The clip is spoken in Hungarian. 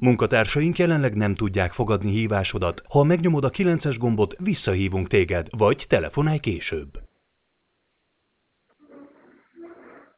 Munkatársaink jelenleg nem tudják fogadni hívásodat. Ha megnyomod a 9-es gombot, visszahívunk téged, vagy telefonálj később.